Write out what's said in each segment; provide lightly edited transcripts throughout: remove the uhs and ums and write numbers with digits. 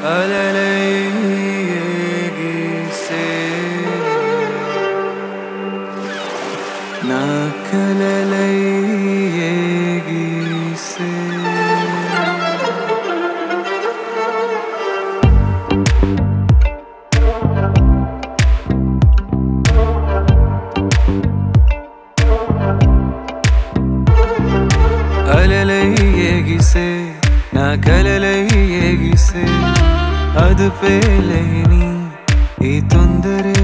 అలలైగిసే నా కలలైగిసే అలలైగిసే నా కలలైగిసే అదుపేలేని ఈ తొందరే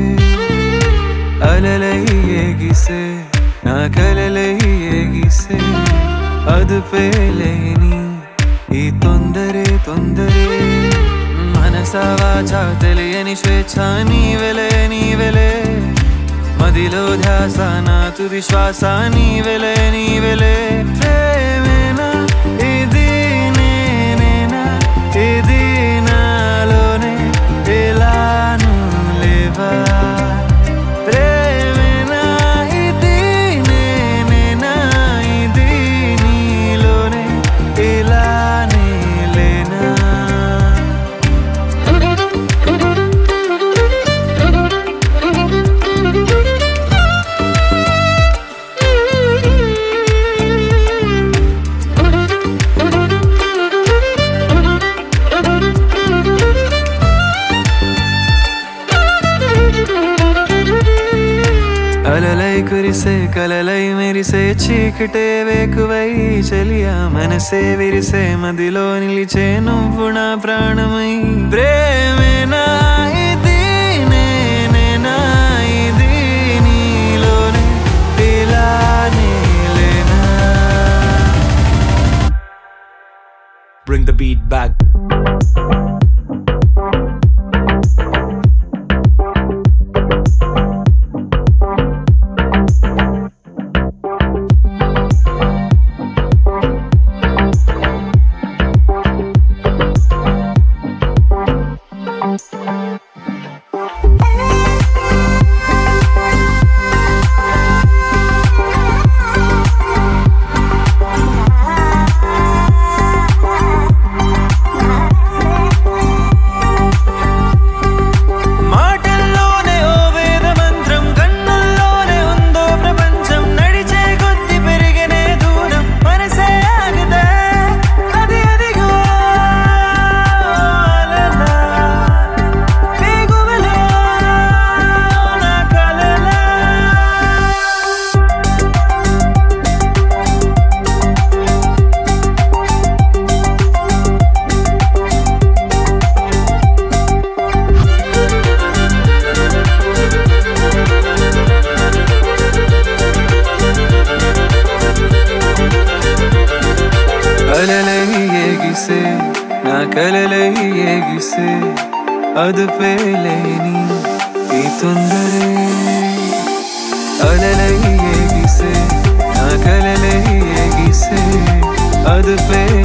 అలలైగిసే నా కలలైగిసే అదుపేలేని ఈ తొందరే తొందరే మనసా వాచా తెలియని స్వేచ్ఛ నీవెలే నీవెలే మదిలో ధ్యాస నా తుది శ్వాస నీవెలే నీవెలే ప్రేమేనా ఇది నేనేనా ఇది నాలోనే ఎలాను లేవా ప్రేమేనా ఇది నేనేనా ఇది నీలోనే ఎలానే లేనా అలలై కురిసే కలలై మెరిసే చీకటే వేకువై చలియా మనసే విరిసే మదిలో నిలిచే నువ్వు నా ప్రాణమై ప్రేమేనా ఇది నేనేనా ఇది నీలోనే ఇలానే లేనా. Bring the beat back. అలలైగిసే నా కలలైగిసే అదుపేలేని ఈ తొందరే అలలైగిసే నా కలలైగిసే అదుపే